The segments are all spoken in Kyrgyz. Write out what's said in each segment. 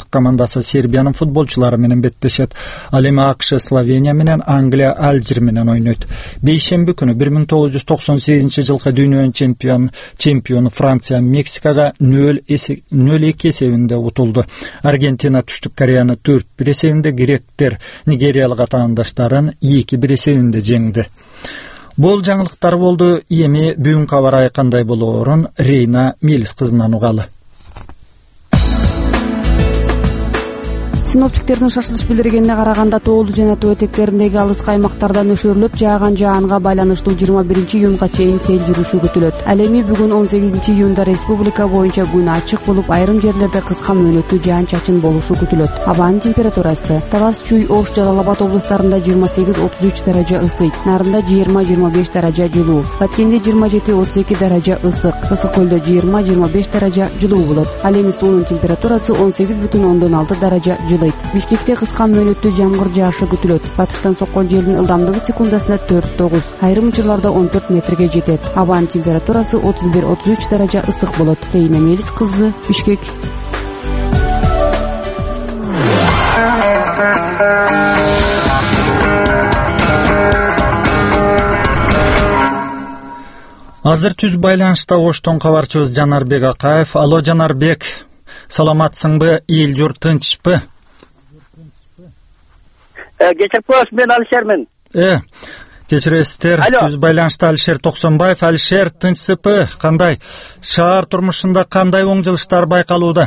командасы Сербиянын футболчулары менен беттешет. Ал эми АКШ Словения менен, Англия Алжир менен ойнойт. Бейшемби күнү 1998 жылкы дүйнөнүн чемпиону Франция Мексикага 0-2 эсебинде утулду. Аргентина Түштүк Кореяны 4-1 эсебинде, гректер Нигериялык атаандаштарын 2-1 эсебинде жеңди. Бул жаңылыктар болду. Эми бүгүнкү аба ырайы кандай болоорун Рейна Мелис кызынан угалы. Синоптиктердин шашылыш билдиргенине караганда, тоолуу жана тоо этектериндеги алыскы аймактарда нөшөрлөп жааган жаанга байланыштуу 21-июнга чейин сел жүрүшү күтүлөт. Ал эми бүгүн 18-июнда республика боюнча күн ачык болуп, айрым жерлерде кыска мөөнөттүү жаан-чачын болушу күтүлөт. Абанын температурасы: Талас, Чүй, Ош, Жалал Абад облустарында 28-33 даража ысык, Нарында 20-25 даража жылуу, Баткенде 27-32 даража ысык, Ысык көлдө 20-25 даража жылуу болот. Ал эми суунун температурасы 18,6 даража жылыйт. Бишкекте кыска мөөнөттүү жамгыр жаашы күтүлөт. Батыштан соккон желдин ылдамдыгы секундасына 4-9, айрым учурларда 14 метрге жетет. Абанын температурасы 31-33 даража ысык болот. Рейна Мелис кызы, Бишкек. Азыр түз байланышта Оштон кабарчыбыз Жанарбек Акаев. Алло, Жанарбек, саламатсыңбы? Эл журт тынчпы? Кечирип коесуз, мен Алишермин. Кечиресиздер. Түз байланышта Алишер Токсонбаев. Алишер, тынчсызбы? Кандай? Шаар турмушунда кандай оң жылыштар байкалууда?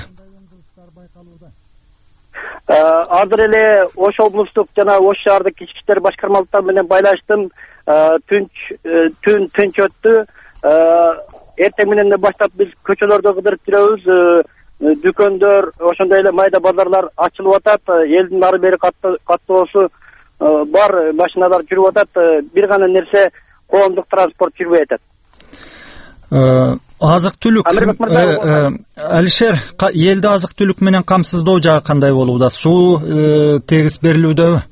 Азыр эле Ош облустук жана Ош шаардык ички иштер башкармалыктары менен байланыштым. Түн тынч өттү. Эртең менен баштап биз көчөлөрдө кыдырып жүрөбүз. Дүкөндөр, ошондой эле майда базарлар ачылып атат. Элдин ары бери каттоосу бар, машиналар жүрүп атат. Бир гана нерсе, коомдук транспорт жүрбөй атат. Азык-түлүк, Алишер, элди азык-түлүк менен камсыздоо жагы кандай болууда? Суу тегиз берилүүдөбү?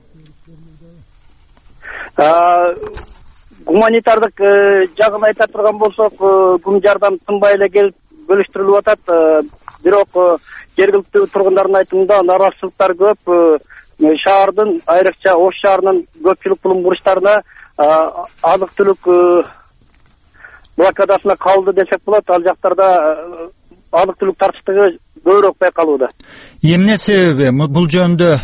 Гуманитардык жагын айта турган болсок, күн жардам тынбай эле келип бөлүштүрүлүп атат. Бирок жергиликтүү тургундардын айтымында нараазычылыктар көп. Шаардын, айрыкча Ош шаарынын көпчүлүк булум бурчтарына азык-түлүк блокадасына калды десек болот. Ал жактарда азык-түлүк тартыштыгы көбүрөөк байкалууда. Эмне себеби? Бул жөнүндө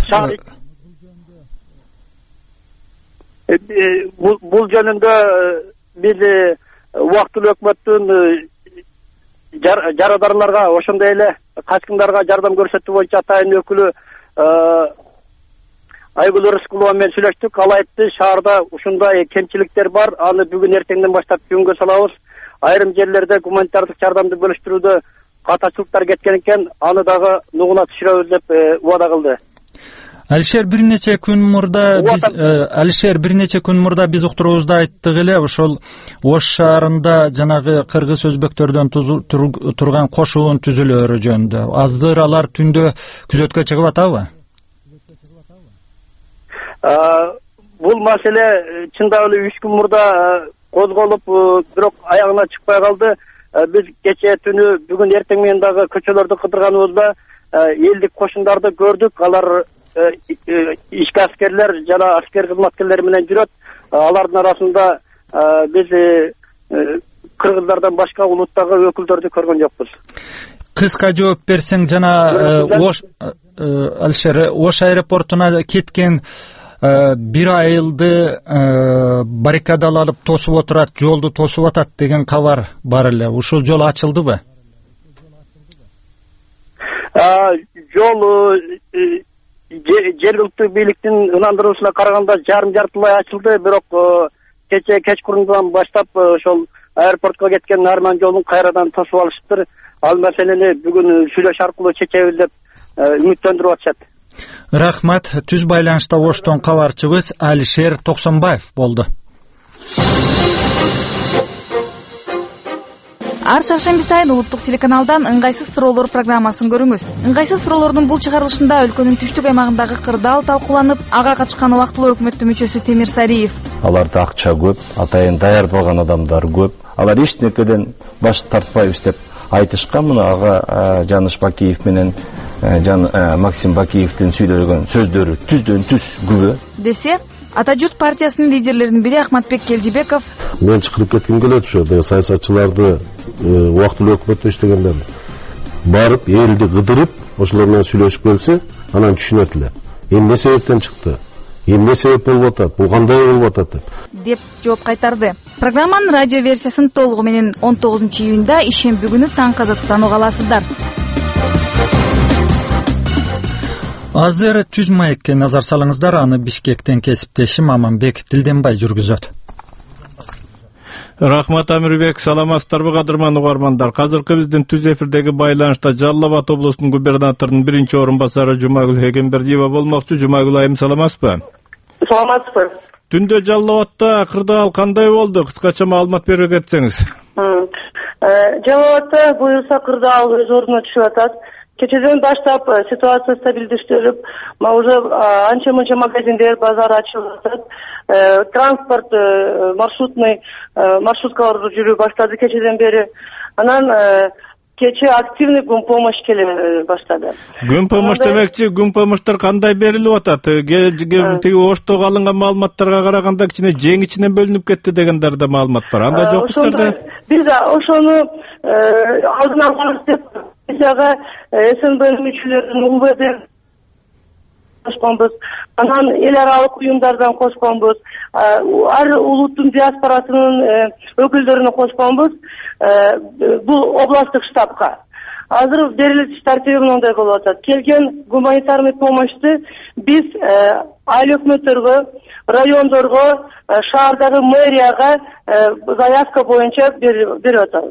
бул жөнүндө биз убактылуу өкмөттүн жарадарларга, ошондой эле качкындарга жардам көрсөтүү боюнча атайын өкүлү Айгүл Рыскулова менен сүйлөштүк. Ал айтты, шаарда ушундай кемчиликтер бар, аны бүгүн эртеңден баштап жөнгө салабыз. Айрым жерлерде гуманитардык жардамды бөлүштүрүүдө катачылыктар кеткен экен, аны дагы нугуна түшүрөбүз деп убада кылды. Алишер, бир нече күн мурда биз уктуруубузда айттык эле, ошол Ош шаарында жанагы кыргыз өзбектөрдөн турган кошуун түзүлөөрү жөнүндө. Азыр алар түндө күзөткө чыгып атабы? Бул маселе чындап эле 3 күн мурда козголуп, бирок аягына чыкпай калды. Биз кечээ түнү, бүгүн эртең менен дагы көчөлөрдү кыдырганыбызда элдик кошундарды көрдүк. Алар ички аскерлер жана аскер кызматкерлери менен жүрөт. Алардын арасында биз кыргыздардан башка улуттагы өкүлдөрдү көргөн жокпуз. Кыска жооп берсең, жана Алишер, Ош аэропортуна кеткен бир айылды баррикадаланып тосуп отурат, жолду тосуп атат деген кабар бар эле. Ушул жол ачылдыбы? Жол жергиликтүү бийликтин ынандыруусуна караганда жарым-жартылай ачылды, бирок кечкурундан баштап ошол аэропортко кеткен Арман жолун кайрадан тосуп алышыптыр. Ал маселени бүгүн сүйлөш аркылуу чечебиз деп үмүттөндүрүп атышат. Рахмат. Түз байланышта Оштон кабарчыбыз Алишер Токсонбаев болду. Ар шаршемби сайын улуттук телеканалдан ыңгайсыз суроолор программасын көрүңүз. Ыңгайсыз суроолордун бул чыгарылышында өлкөнүн түштүк аймагындагы кырдаал талкууланып, ага катышкан убактылуу өкмөттүн мүчөсү Темир Сариев. Аларда акча көп, атайын даярдалган адамдар көп. Алар эч нерседен баш тартпайбыз деп айтышкан. Мына ага Жаныш Бакиев менен Максим Бакиевдин сүйлөгөн сөздөрү түздөн түз күбө десе, Ата журт партиясынын лидерлеринин бири Ахматбек Келдибеков мен чакырып кетким келет ошо саясатчыларды убактылуу өкмөттө иштегендерди барып элди кыдырып ошолор менен сүйлөшүп келсе анан түшүнөт эле эмне себептен чыкты, эмне себеп болуп атат, бул кандай болуп атат деп жооп кайтарды. Программанын радио версиясын толугу менен 19-июнда ишемби күнү таңкы азаттан уга аласыздар. Азыр түз маекке назар салыңыздар, аны Бишкектен кесиптешим Аманбек Дилденбай жүргүзөт. Рахмат Амирбек, саламатсыздарбы кадырман угармандар. Азыркы биздин түз эфирдеги байланышта Жалал Абад облусунун губернаторунун биринчи орун басары Жумагүл Эгембердиева болмокчу. Жумагүл айым, саламатсызбы? Саламатсызбы. Түндө Жалал Абадта кырдаал кандай болду? Кыскача маалымат берип кетсеңиз. Жалал Абадта буюрса кырдаал өз ордуна түшүп атат. Кечеден баштап ситуация стабилдештирип, уже анча-мынча магазиндер, базар ачылып атат. Транспорт маршруткалар жүрүү баштады кечеден бери. Анан кече активный гүн помощь келе баштады. Гүн помощь демекчи, гүн помощьтор кандай берилип атат? Тиги Оштого алынган маалыматтарга караганда кичине жең ичинен бөлүнүп кетти дегендер да маалымат бар. Андай жокпуздар? Биз ошону алдын алабыз деп Ага СНБ мүчөлөрүнүн УВД кошконбуз, анан эл аралык уюмдардан кошконбуз, ар улуттун диаспорасынын өкүлдөрүнө кошконбуз, бул областтык штабка. Азыр берилиш тартиби мындай болуп атат. Келген гуманитарный помощьты биз айыл өкмөттөргө, райондорго, шаардагы мэрияга заявка боюнча берип атабыз.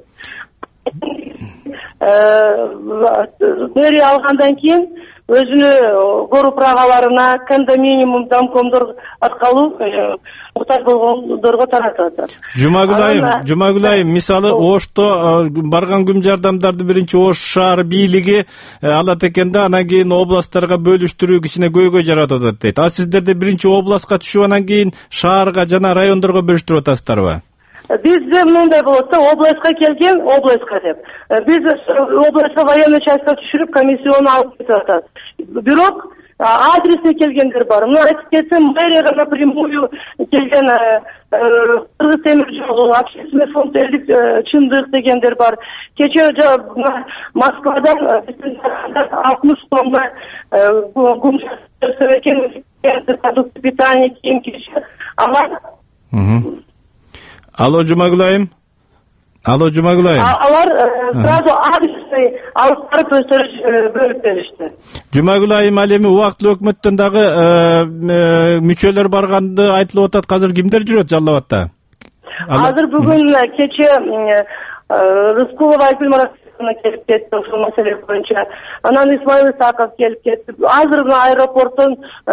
Мэрия алгандан кийин өзүнү гору прагаларына, кондоминиум, домкомдор аркылуу муктаж болгондорго таратып атат. Жумагүл айым, мисалы Ошто барган күм жардамдарды биринчи Ош шаар бийлиги алат экен да, анан кийин областтарга бөлүштүрүү кичине көйгөй жаратып атат дейт. А сиздерде биринчи областка түшүп анан кийин шаарга жана райондорго бөлүштүрүп атасыздарбы? Бизде мындай болот да, областка келген, областка деп. Биз областка военный частька түшүрүп, комиссиону алып кетип атат. Бирок адресine келгендер бар. Мына айтып кетсем, мэрияга напрямую келген Кыргыз темир жолу, общественный фонд элдик чындык дегендер бар. Кече Москвадан 60 тонна продукты питания кийим-кечек. Алло, Жумагүл айым. Аллар сразу адресный алып барып өздөрү бөлүп беришти. Жумагүл айым, ал эми убактылуу өкмөттөн дагы мүчөлөр барганды айтылып атат. Азыр кимдер жүрөт Жалал Абадта? Азыр бүгүн кече Рыскулова Айгүл Маратовна келип кетти ушул маселе боюнча. Анан Исмаил Исаков келип кетти. Азыр аэропорттон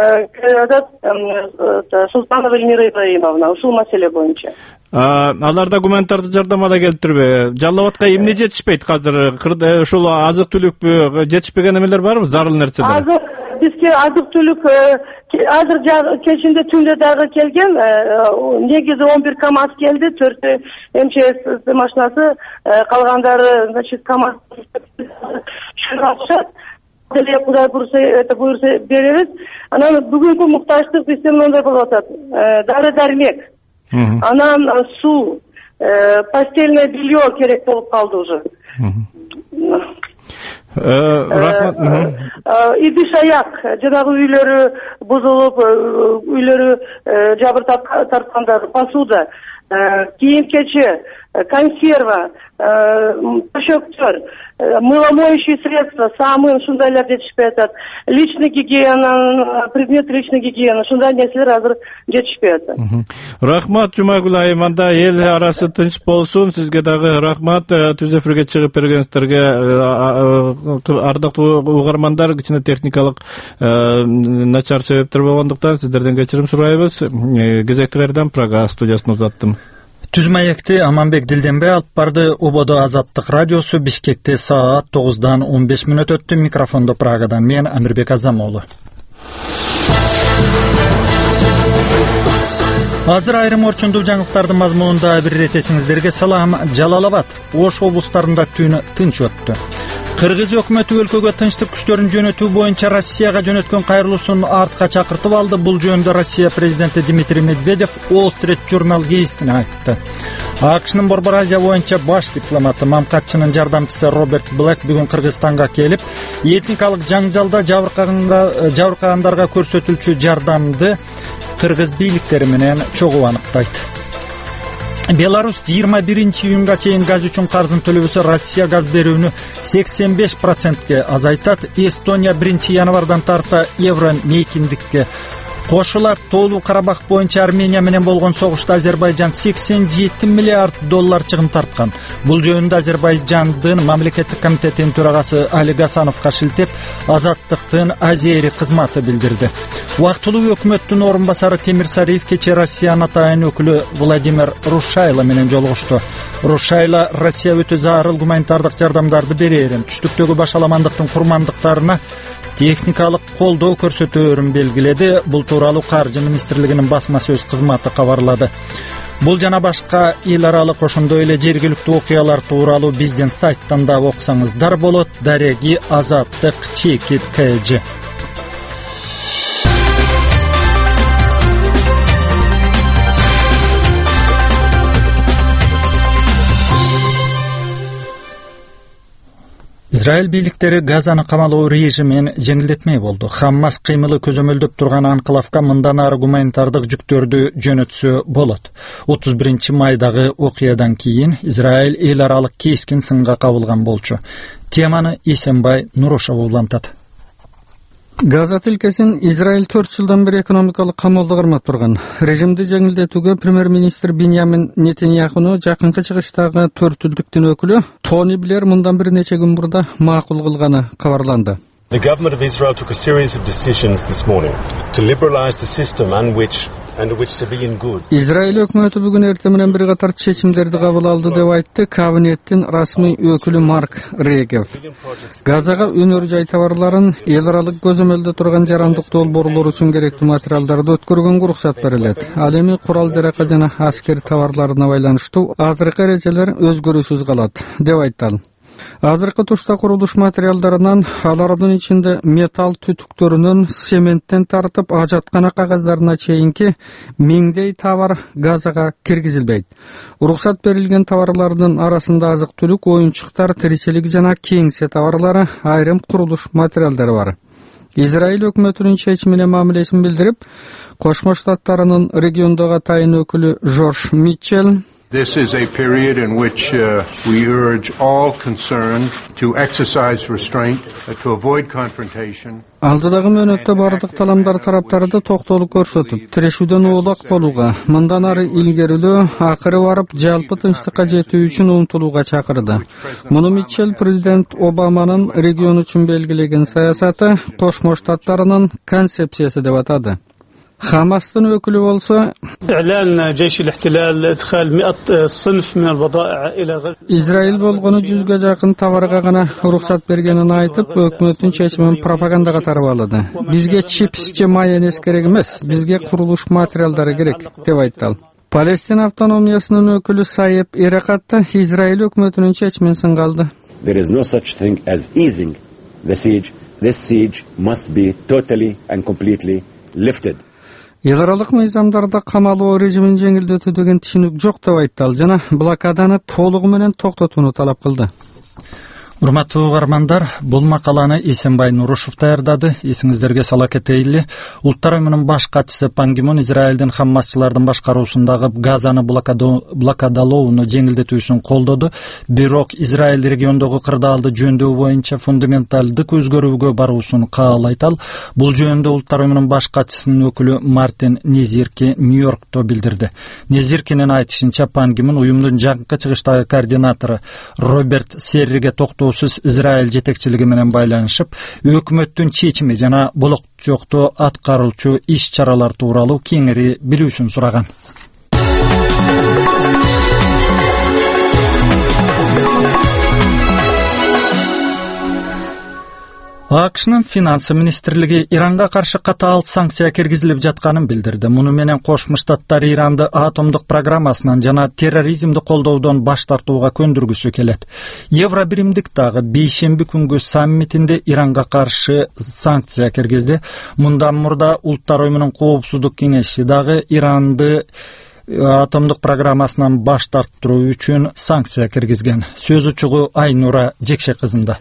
Султанова Эльмира Ибраимовна ушул маселе боюнча. Аларда гуманитардык жардам ала келиптирби? Жалал Абадка эмне жетишпейт азыр? Ушул азык-түлүк жетишпеген эмелер барбы? Зарыл нерселер? Азыр бизге азык-түлүк азыр кечинде түндө дагы келген, негизи 11 КАМАЗ келди, 4 МЧС машинасы, калгандары, значит, КАМАЗ чыгышат. Кудай буюрса беребиз. Анан бүгүнкү муктаждык бизде мындай болуп атат. Дары-дармек, анан суу, постельное белье керек болуп калды уже. Идиш-аяк, жанагы үйлөрү бузулуп, үйлөрү жабыр тарткандар, посуда, кийим-кече, консерва, төшөктөр, мыломоющие средства, самын ушундайлар жетишпей атат. Личный гигиена, предмет личной гигиены, ушундай нерселер азыр жетишпей атат. Рахмат, Жумагүл айым, анда эл арасы тынч болсун. Сизге дагы рахмат. Түз эфирге чыгып бергениңиздерге ардактуу угармандар, кичине техникалык начар себептер болгондуктан сиздерден кечирим сурайбыз. Кезекти кайрадан Прага студиясына узаттым. Түз маекти Аманбек Дилденбай алып барды. Убодо Азаттык радиосу Бишкекте саат 9-дан 15 мүнөт өттү. Микрофондо Прагадан мен Амирбек Азамолу. Азыр айрым орчундуу жаңылыктардын мазмунунда бир ирет эсиңиздерге салам. Жалал Абад, Ош облустарында түн тынч өттү. Кыргыз өкмөтү өлкөгө тынчтык күчтөрүн жөнөтүү боюнча Россияга жөнөткөн кайрылуусун артка чакыртып алды. Бул жөнүндө Россия президенти Дмитрий Медведев Wall Street Journal гезитине айтты. АКШнын Борбор Азия боюнча баш дипломаты мамкатчынын жардамчысы Роберт Блэк бүгүн Кыргызстанга келип, этникалык жаңжалда жабыркагандарга көрсөтүлчү жардамды кыргыз бийликтери менен чогуу аныктайт. Беларусь 21-июнга чейин газ үчүн карзын төлөбөсө Россия газ берүүнү 85%ке азайтат. Эстония 1-январдан тарта евро мейкиндикке кошулат. Тоолуу Карабах боюнча Армения менен болгон согушта Азербайжан $87 миллиард чыгым тарткан. Бул жөнүндө Азербайжандын мамлекеттик комитетинин төрагасы Али Гасановго шилтеп, Азаттыктын Азери кызматы билдирди. Убактылуу өкмөттүн орун басары Темир Сариев кече Россиянын атайын өкүлү Владимир Рушайло менен жолугушту. Рушайло Россия өтө зарыл гуманитардык жардамдарды берерин, түштүктөгү башаламандыктын курмандыктарына техникалык колдоо көрсөтөөрүн белгиледи. Бул тууралуу Каржы министрлигинин басма сөз кызматы кабарлады. Бул жана башка эл аралык ошондой эле жергиликтүү окуялар тууралуу биздин сайттан да окусаңыздар болот. Дареги Азаттык Чекит КЖ. Израиль бийликтери Газаны камалоо режимин жеңилдетмей болду. Хаммас кыймылы көзөмөлдөп турган анклавга мындан ары гуманитардык жүктөрдү жөнөтсө болот. 31-майдагы окуядан кийин Израиль эл аралык кескин сынга кабылган болчу. Теманы Эсенбай Нурошов улантат. Газа тилкесин Израиль 4 жылдан бери экономикалык камоодо кармап турган. Режимди жеңилдетүүгө премьер-министр Биньямин Нетаньяхуну жакынкы чыгыштагы төртүлдүктүн өкүлү Тони Блер мындан бир нече күн мурда макул кылганы кабарланды. The government of Israel took a series of decisions this morning to liberalize the system under which civilian goods. Израиль өкмөтү бүгүн эртең менен бир катар чечимдерди кабыл алды деп айтты кабинеттин расмий өкүлү Марк Регев. Газага өнөр жай товарларын эл аралык көзөмөлдө турган жарандык долбоорлор үчүн керектүү материалдарды өткөргөнгө уруксат берилет. Ал эми курал жарака жана аскер товарларына байланыштуу азыркы эрежелер өзгөрүүсүз калат деп айтты ал. Азыркы тушта курулуш материалдарынан алардын ичинде металл түтүктөрүнөн цементтен тартып ажаткана кагаздарына чейинки миңдей товар Газага киргизилбейт. Уруксат берилген товарлардын арасында азык-түлүк, оюнчуктар, тиричилик жана кеңсе товарлары, айрым курулуш материалдары бар. Израиль өкмөтүнүн чечимине мамилесин билдирип, Кошмо Штаттарынын региондогу атайын өкүлү Жорж Митчелл This is a period in which we urge all concerned to exercise restraint, to avoid confrontation. Алдыдагы мөөнөттө бардык таламдар тараптарды токтолук көрсөтүп, тирешүүдөн оолак болууга, мындан ары илгерилөө, акыры барып жалпы тынчтыкка жетүү үчүн умтулууга чакырды. Муну Митчелл президент Обаманын регион үчүн белгилеген саясаты Кошмо Штаттарынын концепциясы деп атады. Хамастын өкүлү болсо Израиль болгону 100га жакын товарга гана уруксат бергенин айтып, өкмөттүн чечимин пропаганда катары баалады. Бизге чипс же майонез керек эмес, бизге курулуш материалдары керек деп айтты ал. Палестина автономиясынын өкүлү Саеп Эракатта Израиль өкмөтүнүн чечимин сынга алды. There is no such thing as easing the siege. This siege must be totally and completely lifted. Эл аралык мыйзамдарда камалоо режимин жеңилдетүү деген түшүнүк жок деп айтты ал жана блокаданы толугу менен токтотууну талап кылды. Урматтуу угармандар, бул макаланы Эсенбай Нурушев даярдады. Эсиңиздерге сала кетейли. Улуттар уюмунун баш катчысы Пан Ги Мун Израилдин хаммасчылардын башкаруусундагы Газаны блокадалоону жеңилдетүүсүн колдоду. Бирок Израиль региондогу кырдаалды жөндөө боюнча фундаменталдык өзгөрүүгө баруусун каалайт ал. Бул жөнүндө Улуттар уюмунун баш катчысынын өкүлү Мартин Незирки Нью-Йоркто билдирди. Незиркинин айтышынча, Пан Ги Мун уюмдун жакынкы чыгыштагы координатору Роберт Серриге токтоосуз Израиль жетекчилиги менен байланышып, өкмөттүн чечими жана болочокто аткарылчу иш-чаралар тууралуу кеңири билүүсүн сураган. AQShnын финансы министрлиги Иранга каршы катаал санкция киргизилип жатканын билдирди. Муну менен Кошмо Штаттар Иранды атомдук программасынан жана терроризмди колдоодон баш тартууга көндүргүсү келет. Евробиримдик дагы бейшемби күнгү саммитинде Иранга каршы санкция киргизди. Мындан мурда Улуттар уюмунун коопсуздук кеңеши дагы Иранды атомдук программасынан баш тарттыруу үчүн санкция киргизген. Сөз учугу Айнура Жекше кызында.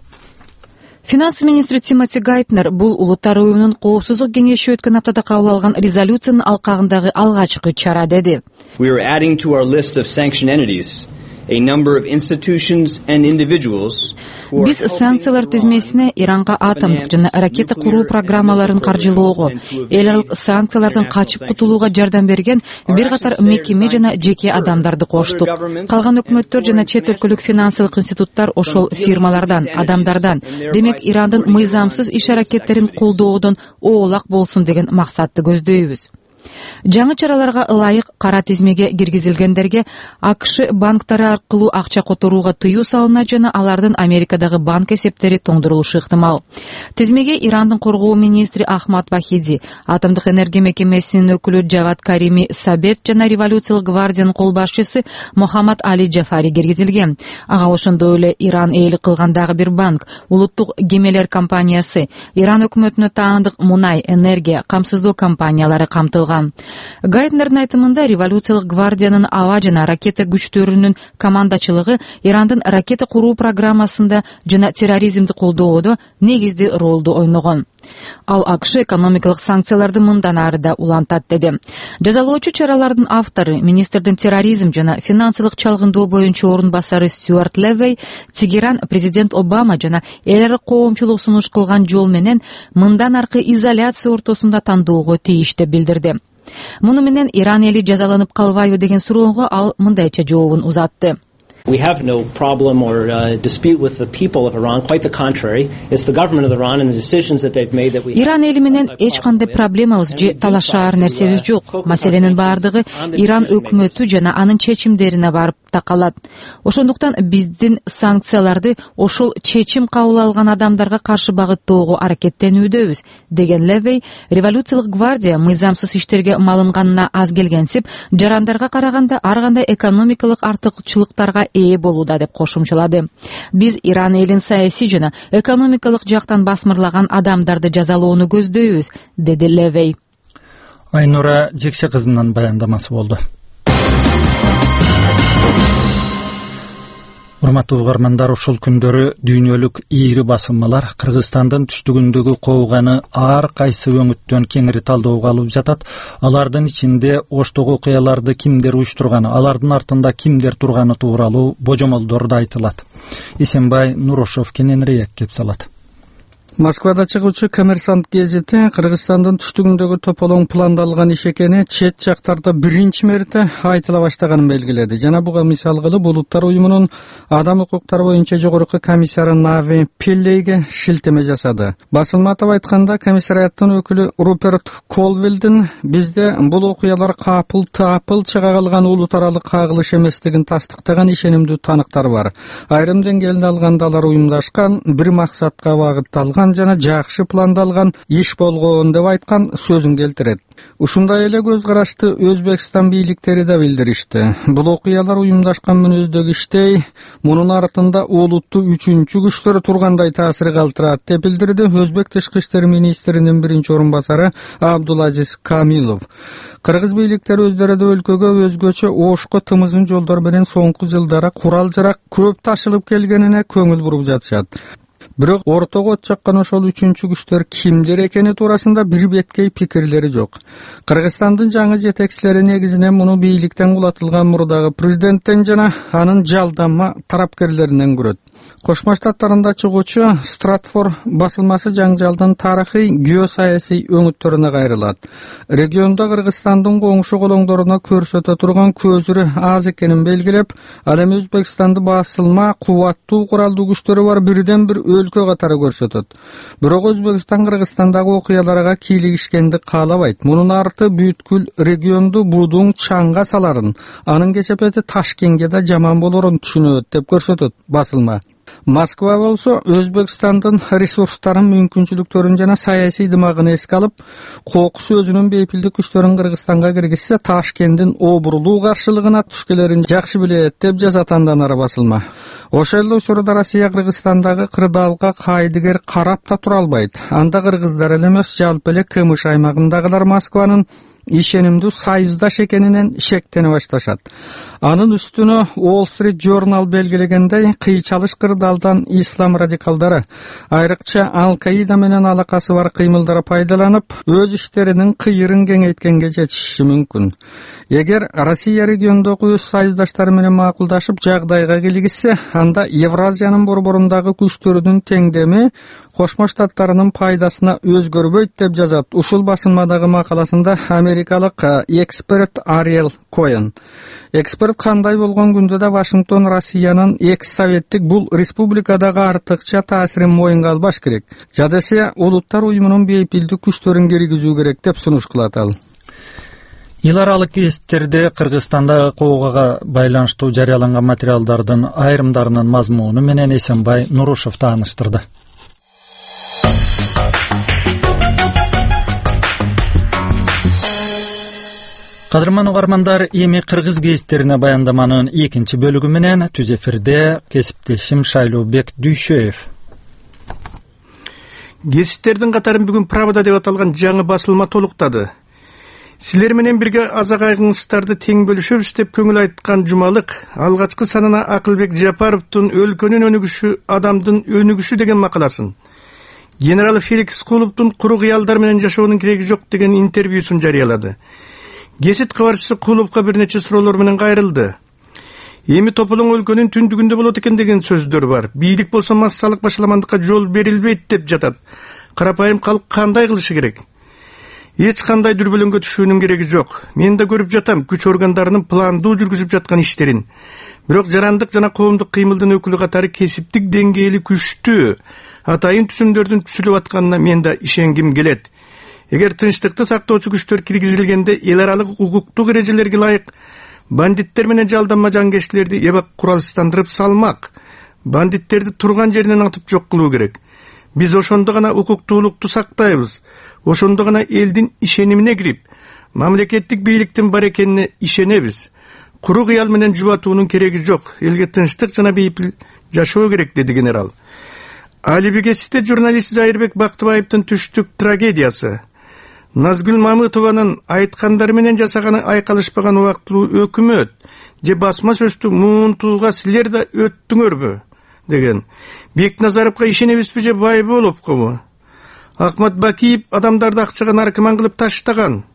Финанс министри Тимоти Гайтнер бул Улуттар уюмунун коопсуздук кеңеши өткөн аптада кабыл алган резолюциянын алкагындагы алгачкы чара деди. We are adding to our list of sanction entities a number of institutions and individuals. Биз санкциялар тизмесине Иранга атомдук жана ракета куруу программаларын каржылоого, эл аралык санкциялардан качып кутулууга жардам берген бир катар мекеме жана жеке адамдарды коштук. Калган өкмөттөр жана чет өлкөлүк финансылык институттар ошол фирмалардан, адамдардан, демек Ирандын мыйзамсыз иш аракеттерин колдоодон оолак болсун деген максатты көздөйбүз. Жаңы чараларга ылайык кара тизмеге киргизилгендерге АКШ банктары аркылуу акча которууга тыюу салына жана алардын Америкадагы банк эсептери тоңдурулушу ыктымал. Тизмеге Ирандын коргоо министри Ахмад Вахиди, атомдук энергия мекемесинин өкүлү Джавад Карими Сабет жана Революциялык гвардиянын кол башчысы Мухаммад Али Джафари киргизилген. Ага ошондой эле Иран ээлик кылган дагы бир банк, улуттук кемелер компаниясы, Иран өкмөтүнө таандык мунай, энергия, камсыздоо компаниялары камтылган. Гайтнердин айтымында Революциялык гвардиянын аба жана ракета күчтөрүнүн командачылыгы Ирандын ракета куруу программасында жана терроризмди колдоодо негизди ролду ойногон. Ал АКШ экономикалык санкцияларды мындан ары да улантат деди. Жазалоочу чаралардын автору, министрдин терроризм жана финансылык чалгындоо боюнча орун басары Стюарт Левей, Тегеран президент Обама жана эл аралык коомчулук сунуш кылган жол менен мындан аркы изоляция ортосунда тандоого тийиш деп билдирди. Муну менен Иран эли жазаланып калбайбы деген суроого ал мындайча жообун узатты. We have no problem or dispute with the people of Iran. Quite the contrary. It's the government of Iran and the decisions that they've made that we. Иран эли менен эч кандай проблемабыз же талашаар нерсебиз жок. Маселенин бардыгы Иран өкмөтү жана анын чечимдерине барып такалат. Ошондуктан биздин санкцияларды ошол чечим кабыл алган адамдарга каршы багыттоого аракеттенүүдөбүз, деген Левей. Революциялык гвардия мыйзамсыз иштерге малынганына аз келгенсип, жарандарга караганда ар кандай экономикалык артыкчылыктарга ээ болууда деп кошумчалады. Биз Иран элин саясий жана экономикалык жактан басмырлаган адамдарды жазалоону көздөйбүз, деди Левей. Айнура Жекше кызынын баяндамасы болду. Урматтуу угармандар, ошол күндөрү дүйнөлүк ийри басылмалар Кыргызстандын түштүгүндөгү кооганы ар кайсы өңүттөн кеңири талдоого алып жатат. Алардын ичинде оштогу окуяларды кимдер уюштурганы, алардын артында кимдер турганы тууралуу божомолдор да айтылат. Исенбай Нурошов кененирээк кеп салат. Москвада чыгуучу Коммерсант гезити Кыргызстандын түштүгүндөгү тополоң пландалган иш экени чет жактарда биринчи мерте айтыла баштаганын белгиледи. Жана буга мисал кылып Улуттар уюмунун адам укуктары боюнча жогорку комиссары Нави Пиллейге шилтеме жасады. Басылма атап айтканда, комиссарияттын өкүлү Руперт Колвилдин бизде бул окуялар капыл чыга калган улут аралык кагылыш эместигин тастыктаган ишенимдүү таныктар бар. Айрым деңгээлде алганда алар уюмдашкан, бир максатка багытталган жана жакшы пландалган иш болгон деп айткан сөзүн келтирет. Ушундай эле көз карашты Өзбекстан бийликтери да билдиришти. Бул окуялар уюмдашкан мүнөздөгү иштей, мунун артында улуттуу үчүнчү күчтөр тургандай таасир калтырат деп билдирди Өзбек тышкы иштер министринин биринчи орун басары Абдулазиз Камилов. Кыргыз бийликтери өздөрү да өлкөгө өзгөчө ошко тымызын жолдор менен соңку жылдары курал-жарак көп ташылып келгенине көңүл буруп жатышат. Бирок ортого от чаккан ошол үчүнчү күчтөр кимдер экени туурасында бир беткей пикирлери жок. Кыргызстандын жаңы жетекчилери негизинен муну бийликтен кулатылган мурдагы президенттен жана анын жалданма тарапкерлеринен көрөт. Кошмо Штаттарында чыгуучу Стратфорд басылмасы жаңжалдын тарыхый геосаясий өңүттөрүнө кайрылат. Региондо Кыргызстандын коңшу колоңдоруна көрсөтө турган көзүрү аз экенин белгилеп, ал эми Өзбекстанды басылма кубаттуу куралдуу күчтөрү бар бирден бир өлкө катары көрсөтөт. Бирок Өзбекстан Кыргызстандагы окуяларга кийлигишкенди каалабайт. Мунун арты бүткүл регионду будуң чаңга саларын, анын кесепети Ташкентке да жаман болорун түшүнөт деп көрсөтөт басылма. Moskva bolsa Özbekistandын ресурстарын, мүмкүнчүлүктөрүн жана саясий дымагын эске алып, кокус өзүнүн бейпилдик күчтөрүн Кыргызстанга киргизсе, Ташкенттин обурулуу каршылыгына түшкөлөрүн жакшы билет деп жазат Андан басылма. Ошол эле учурда Россия Кыргызстандагы кырдаалга кайдыгер карап да тура албайт. Анда кыргыздар эле эмес, жалпы эле КМШ аймагындагылар Москванын ишенимдүү союздаш экенинен шектене башташат. Анын үстүнө Wall Street Journal белгилегендей, кыйчалыш кырдаалдан ислам радикалдары, айрыкча Ал-Каида менен алакасы бар кыймылдары пайдаланып, өз иштеринин кыйырын кеңейткенге жетишиши мүмкүн. Эгер Россия региондогу өз союздаштары менен макулдашып жагдайга келгизсе, анда Евразиянын борборундагы күчтөрүнүн теңдеми Кошмо Штаттарынын пайдасына өзгөрбөйт деп жазат ушул басылмадагы макаласында америкалык эксперт Ариэл Коэн. Эксперт кандай болгон күндө да Вашингтон Россиянын экс-советтик бул республикадагы артыкча таасирин моюнга албаш керек. Жадесе улуттар уюмунун бейпилдик күчтөрүн киргизүү керек деп сунуш кылат ал. Эл аралык кесиптерде Кыргызстандагы куугага байланыштуу жарыяланган материалдардын айрымдарынын мазмуну менен Эсенбай Нурушев тааныштырды. Кадырман угармандар, эми кыргыз кесиптерине баяндаманын экинчи бөлүгү менен түз эфирде кесиптешим Шайлообек Дүйшөев. Кесиптердин катарын бүгүн Правда деп аталган жаңы басылма толуктады. Силер менен бирге азак айгыңыздарды тең бөлүшөбүз деп көңүл айткан Жумалык алгачкы санына Акылбек Жапаровдун өлкөнүн өнүгүшү, адамдын өнүгүшү деген макаласын, генерал Феликс Куловдун куру кыялдар менен жашоонун кереги жок деген интервьюсун жарыялады. Гезит кабарчысы Куловго бир нече суроолор менен кайрылды. Эми тополоң өлкөнүн түндүгүндө болот экен деген сөздөр бар. Бийлик болсо массалык башаламандыкка жол берилбейт деп жатат. Карапайым калк кандай кылышы керек? Эч кандай дүрбөлөңгө түшүүнүн кереги жок. Мен да көрүп жатам күч органдарынын пландуу жүргүзүп жаткан иштерин. Бирок жарандык жана коомдук кыймылдын өкүлү катары кесиптик деңгээли күчтүү атайын түзүмдөрдүн түзүлүп атканына мен да ишенгим келет. Эгер тынчтыкты сактоочу күчтөр киргизилгенде эл аралык укуктук эрежелерге ылайык бандиттер менен жалданма жангерчилерди эбак куралсыздандырып салмак, бандиттерди турган жеринен атып жок кылуу керек. Биз ошондо гана укуктуулукту сактайбыз, ошондо гана элдин ишенимине кирип, мамлекеттик бийликтин бар экенине ишенебиз. Куру кыял менен жубатуунун кереги жок, элге тынчтык жана бейпил жашоо керек, деди генерал. Алибегесите журналист Жайырбек Бактыбаевдин түштүк трагедиясы. Назгүл Мамытованын айткандары менен жасаганы айкалышпаган убактылуу өкмөт же басма сөздү муунтууга силер да өттүңөрбү деген. Бекназаровго ишенебизби же Байболовго? Ахмат Бакиев адамдарды акчага наркоман кылып таштаган.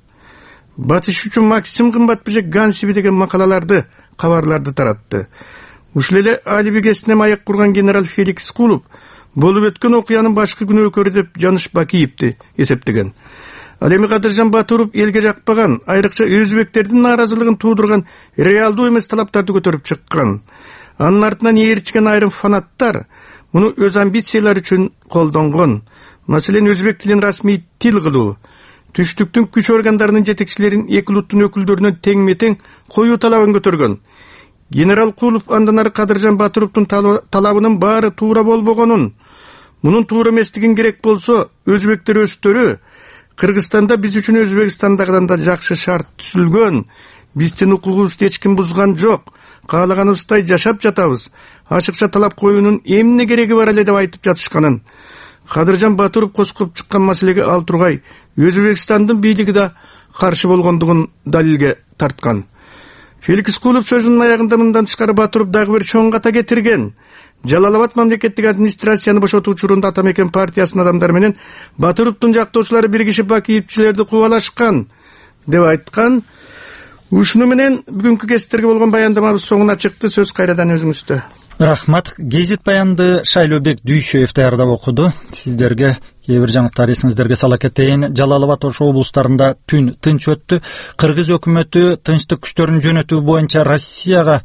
Батыш үчүн Максим кымбатпы же Гансиби деген макалаларды, кабарларды таратты. Ушул эле Алибегесине аяк курган генерал Феликс Кулов болуп өткөн окуянын башкы күнөөкөрү деп Жаныш Бакиевди эсептеген. Ал эми Кадыржан Батуров элге жакпаган, айрыкча өзбектердин нааразылыгын туудурган реалдуу эмес талаптарды көтөрүп чыккан. Анын артынан ээрчиген айрым фанаттар муну өз амбициялары үчүн колдонгон. Маселен, өзбек тилин расмий тил кылуу, түштүктүн күч органдарынын жетекчилерин эки улуттун өкүлдөрүнөн тең-метең коюу талабын көтөргөн. Генерал Кулов андан ары Кадыржан Батуровдун талабынын баары туура болбогонун, мунун туура эместигин керек болсо өзбектер өздөрү Кыргызстанда биз үчүн Өзбекстандагыдан да жакшы шарт түзүлгөн, биздин укугубузду эч ким бузган жок, каалаганыбыздай жашап жатабыз, ачыкча талап коюунун эмне кереги бар эле деп айтып жатышканын. Кадыржан Батуров коскоп чыккан маселеге ал тургай Өзбекстандын бийлиги да каршы болгондугун далилге тарткан. Феликс Кулов сөзүнүн аягында мындан тышкары Батуров дагы бир чоң ката кетирген. Жалалабад мамлекеттик администрацияны бошотуу учурунда Атамекен партиясынын адамдары менен Батуровдун жактоочулары биригишип Бакиевчилерди кубалашкан деп айткан. Ушуну менен бүгүнкү кесиптерге болгон баяндамабыз соңуна чыкты. Сөз кайрадан өзүңүздө. Рахмат. Гезит баянды Шайлообек Дүйшөев даярдап окуду. Сиздерге кээ бир жаңылыктар эсиңиздерге сала кетейин. Жалалабад Ош облустарында түн тынч өттү. Кыргыз өкмөтү тынчтык күчтөрүн жөнөтүү боюнча Россияга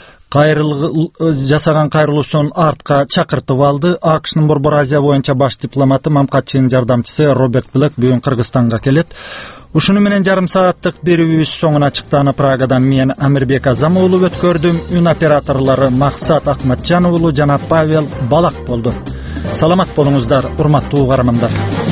жасаган кайрылуусун артка чакыртып алды. АКШнын Борбор Азия боюнча баш дипломаты Мамкатчынын жардамчысы Роберт Блэк бүгүн Кыргызстанга келет. Ушуну менен жарым сааттык берүүбүз соңуна чыктаны. Прагадан мен Амирбек Азам уулу өткөрдүм. Үн операторлору Максат Акматжан уулу жана Павел Балак болду. Саламат болуңуздар, урматтуу угармандар.